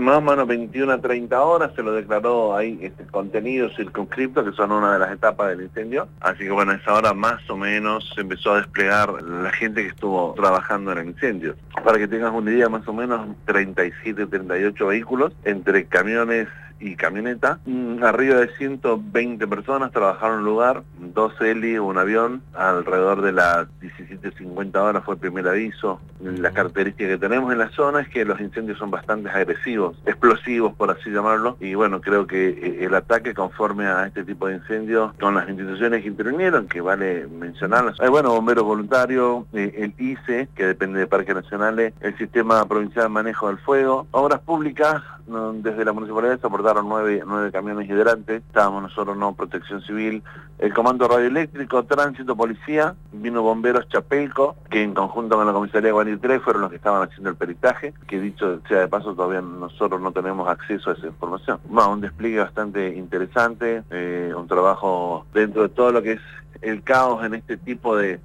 más o menos 21 a 30 horas se lo declaró ahí contenido circunscripto, que son una de las etapas del incendio. Así que bueno, a esa hora más o menos se empezó a desplegar la gente que estuvo trabajando en el incendio. Para que tengas una idea, más o menos 37, 38 vehículos, entre camiones y camioneta. Arriba de 120 personas trabajaron en el lugar, 2 heli, un avión. Alrededor de las 17:50 horas fue el primer aviso. La característica que tenemos en la zona es que los incendios son bastante agresivos, explosivos por así llamarlo, y bueno, creo que el ataque conforme a este tipo de incendios con las instituciones que intervinieron, que vale mencionarlas, hay bomberos voluntarios, el ICE, que depende de Parques Nacionales, el Sistema Provincial de Manejo del Fuego, Obras Públicas, desde la municipalidad se aportaron 9 camiones hidrantes, estábamos nosotros, Protección Civil, el Comando Radioeléctrico, Tránsito, Policía, vino Bomberos Chapelco, que en conjunto con la Comisaría de Guanil 3 fueron los que estaban haciendo el peritaje, que dicho sea de paso todavía nosotros no tenemos acceso a esa información. Un despliegue bastante interesante, un trabajo dentro de todo lo que es el caos en este tipo de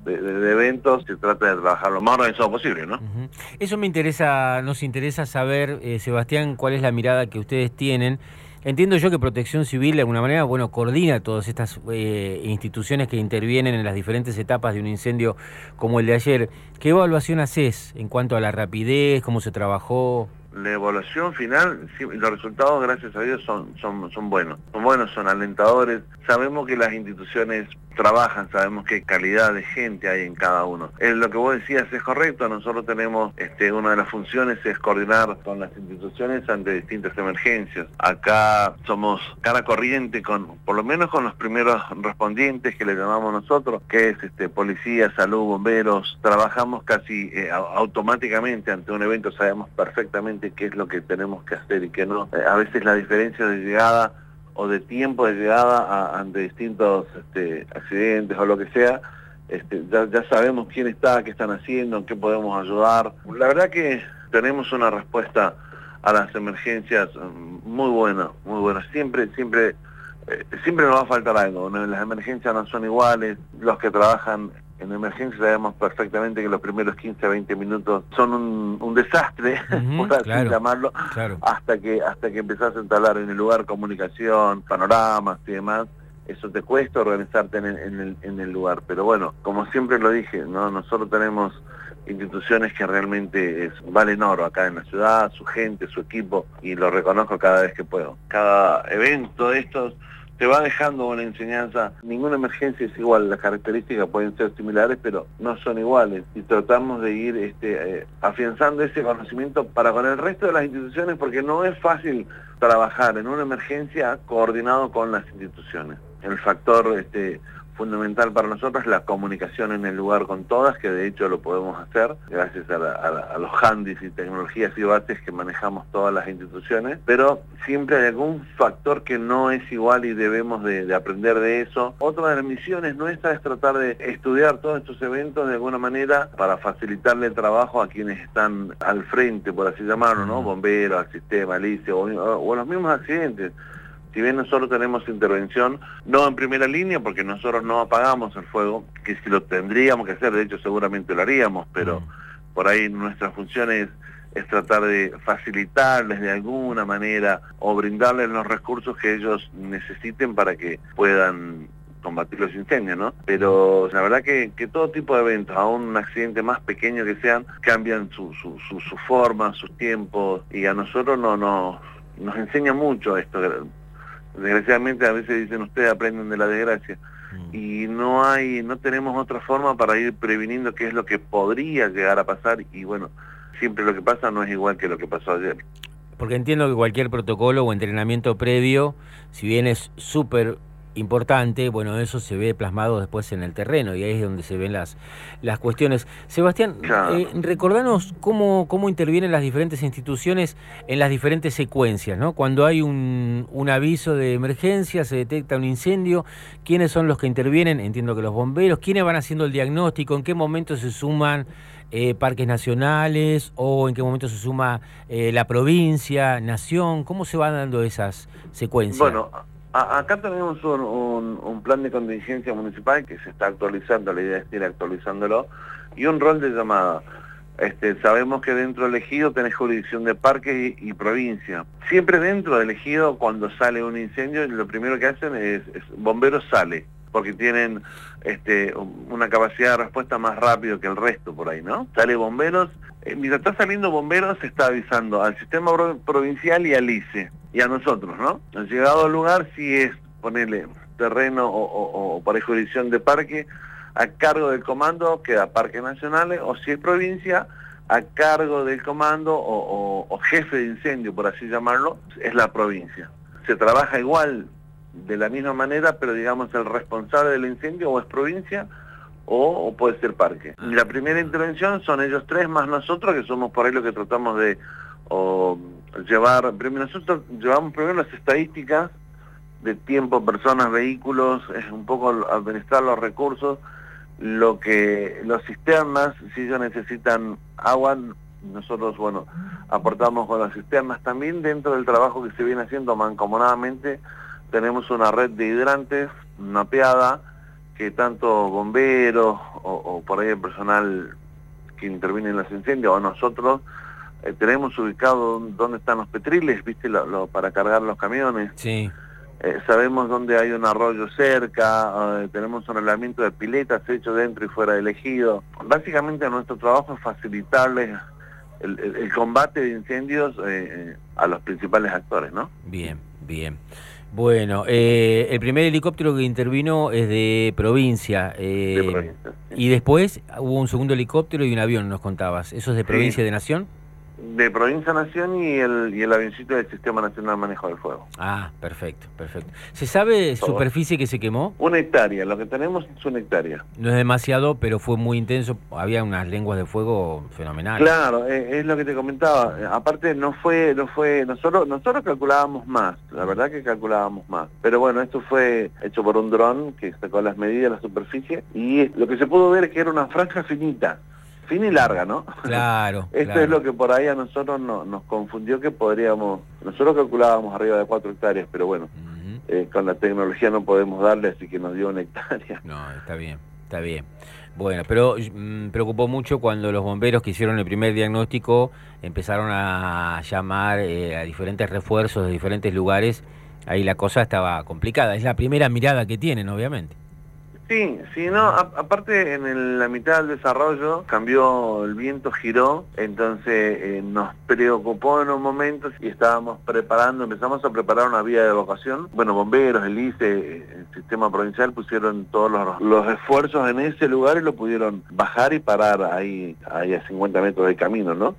eventos, se trata de trabajar lo más organizado posible, ¿no? Eso nos interesa saber, Sebastián, cuál es la mirada que ustedes tienen. Entiendo yo que Protección Civil de alguna manera, coordina todas estas instituciones que intervienen en las diferentes etapas de un incendio como el de ayer. ¿Qué evaluación haces en cuanto a la rapidez, cómo se trabajó? La evaluación final, sí, los resultados, gracias a Dios, son buenos. Son buenos, son alentadores. Sabemos que las instituciones trabajan, sabemos qué calidad de gente hay en cada uno. Lo que vos decías es correcto, nosotros tenemos, una de las funciones es coordinar con las instituciones ante distintas emergencias. Acá somos cara corriente por lo menos con los primeros respondientes que le llamamos nosotros, que es policía, salud, bomberos. Trabajamos casi automáticamente ante un evento, sabemos perfectamente qué es lo que tenemos que hacer y qué no. A veces la diferencia de llegada o de tiempo de llegada ante distintos accidentes o lo que sea, ya sabemos quién está, qué están haciendo, en qué podemos ayudar. La verdad que tenemos una respuesta a las emergencias muy buena, muy buena. Siempre nos va a faltar algo, ¿no? Las emergencias no son iguales, los que trabajan en emergencia sabemos perfectamente que los primeros 15 a 20 minutos son un desastre, por así llamarlo, hasta que empezás a instalar en el lugar comunicación, panoramas y demás. Eso te cuesta organizarte en el lugar, pero bueno, como siempre lo dije, ¿no? Nosotros tenemos instituciones que realmente valen oro acá en la ciudad, su gente, su equipo, y lo reconozco cada vez que puedo. Cada evento de estos te va dejando una enseñanza. Ninguna emergencia es igual, las características pueden ser similares, pero no son iguales. Y tratamos de ir afianzando ese conocimiento para con el resto de las instituciones, porque no es fácil trabajar en una emergencia coordinado con las instituciones. El factor fundamental para nosotros es la comunicación en el lugar con todas, que de hecho lo podemos hacer gracias a los handys y tecnologías y bases que manejamos todas las instituciones, pero siempre hay algún factor que no es igual y debemos de aprender de eso. Otra de las misiones nuestras es tratar de estudiar todos estos eventos de alguna manera para facilitarle el trabajo a quienes están al frente, por así llamarlo, ¿no? Bomberos, al sistema, al ICE o los mismos accidentes. Si bien nosotros tenemos intervención, no en primera línea, porque nosotros no apagamos el fuego, que si lo tendríamos que hacer, de hecho seguramente lo haríamos, pero por ahí nuestra función es tratar de facilitarles de alguna manera o brindarles los recursos que ellos necesiten para que puedan combatir los incendios, ¿no? Pero la verdad que todo tipo de eventos, aún un accidente más pequeño que sean, cambian su forma, sus tiempos, y a nosotros nos enseña mucho esto. Desgraciadamente a veces dicen ustedes aprenden de la desgracia y no tenemos otra forma para ir previniendo qué es lo que podría llegar a pasar, y bueno, siempre lo que pasa no es igual que lo que pasó ayer. Porque entiendo que cualquier protocolo o entrenamiento previo, si bien es súper importante, bueno, eso se ve plasmado después en el terreno y ahí es donde se ven las cuestiones. Sebastián, recordanos cómo intervienen las diferentes instituciones en las diferentes secuencias, ¿no? Cuando hay un aviso de emergencia, se detecta un incendio, ¿quiénes son los que intervienen? Entiendo que los bomberos, ¿quiénes van haciendo el diagnóstico? ¿En qué momento se suman parques nacionales o en qué momento se suma la provincia, nación? ¿Cómo se van dando esas secuencias? Bueno, acá tenemos un plan de contingencia municipal que se está actualizando, la idea es ir actualizándolo, y un rol de llamada. Sabemos que dentro del ejido tenés jurisdicción de parques y provincia. Siempre dentro del ejido, cuando sale un incendio, lo primero que hacen es bomberos sale, porque tienen una capacidad de respuesta más rápido que el resto por ahí, ¿no? Sale bomberos, mientras está saliendo bomberos se está avisando al sistema provincial y al ICE, y a nosotros, ¿no? Han llegado al lugar, si es ponerle terreno o por ahí jurisdicción de parque, a cargo del comando queda Parques Nacionales, o si es provincia, a cargo del comando o jefe de incendio, por así llamarlo, es la provincia. Se trabaja igual, de la misma manera, pero digamos el responsable del incendio o es provincia o puede ser parque. La primera intervención son ellos tres más nosotros, que somos por ahí lo que tratamos de llevar. Nosotros llevamos primero las estadísticas de tiempo, personas, vehículos, es un poco administrar los recursos, los cisternas, si ellos necesitan agua, nosotros, bueno, aportamos con las cisternas. También dentro del trabajo que se viene haciendo mancomunadamente, tenemos una red de hidrantes mapeada, que tanto bomberos o por ahí el personal que interviene en los incendios o nosotros, tenemos ubicado dónde están los petriles, ¿viste? Para cargar los camiones. Sí. Sabemos dónde hay un arroyo cerca, tenemos un reglamento de piletas hecho dentro y fuera del ejido. Básicamente nuestro trabajo es facilitarles el combate de incendios a los principales actores, ¿no? Bien, bien. Bueno, el primer helicóptero que intervino es de provincia. De provincia, sí. Y después hubo un segundo helicóptero y un avión, nos contabas. ¿Eso es de provincia Sí. y de nación? De Provincia Nación y el avioncito del Sistema Nacional de Manejo del Fuego. Ah, perfecto, perfecto. ¿Se sabe Todo. superficie que se quemó? 1 hectárea, lo que tenemos es 1 hectárea. No es demasiado, pero fue muy intenso. Había unas lenguas de fuego fenomenales. Claro, es lo que te comentaba. Aparte nosotros calculábamos más, la verdad que calculábamos más. Pero bueno, esto fue hecho por un dron que sacó las medidas de la superficie y lo que se pudo ver es que era una franja finita. Fina y larga, ¿no? Claro. Esto claro. es lo que por ahí a nosotros nos confundió, que nosotros calculábamos arriba de 4 hectáreas, pero bueno, con la tecnología no podemos darle, así que nos dio 1 hectárea. No, está bien, está bien. Bueno, pero preocupó mucho cuando los bomberos que hicieron el primer diagnóstico empezaron a llamar a diferentes refuerzos de diferentes lugares. Ahí la cosa estaba complicada. Es la primera mirada que tienen, obviamente. Sí, no, aparte en la mitad del desarrollo cambió, el viento giró, entonces nos preocupó en un momento y empezamos a preparar una vía de evacuación. Bueno, bomberos, el ICE, el sistema provincial pusieron todos los esfuerzos en ese lugar y lo pudieron bajar y parar ahí a 50 metros del camino, ¿no?